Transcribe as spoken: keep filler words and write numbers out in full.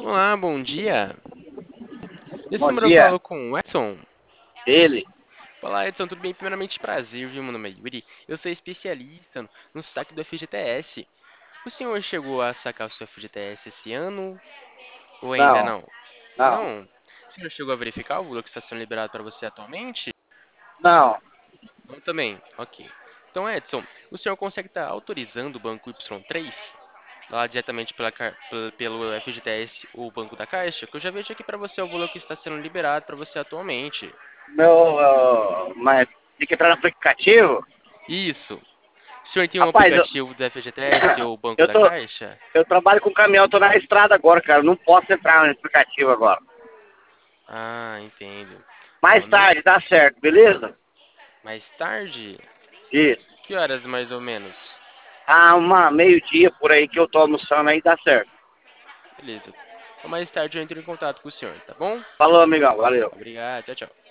Olá, bom dia. Nesse Bom número eu dia, falo com o Edson. ele. Olá, Edson, tudo bem? Primeiramente, prazer, viu? Meu nome é Yuri. Eu sou especialista no saque do F G T S. O senhor chegou a sacar o seu F G T S esse ano ou ainda Não, não? não, Não? O senhor chegou a verificar o valor que está sendo liberado para você atualmente? não. Não também. Ok. Então, Edson, o senhor consegue estar autorizando o banco Y três lá diretamente pela, ca- pelo pelo F G T S ou Banco da Caixa? Que eu já vejo aqui para você o valor que está sendo liberado para você atualmente. Meu, ah, mas tem que entrar no aplicativo? Isso. O senhor tem um Rapaz, eu, aplicativo do F G T S ou Banco eu da tô, Caixa? eu trabalho com caminhão, tô na estrada agora, cara. Não posso entrar no aplicativo agora. Ah, entendo. Mais Bom, não tarde, dá certo, beleza? mais tarde? Isso. Que horas mais ou menos? Ah, uma meio-dia por aí que eu tô almoçando aí, dá certo. Beleza. Então, mais tarde eu entro em contato com o senhor, tá bom? Falou, amigão, valeu. Obrigado, tchau, tchau.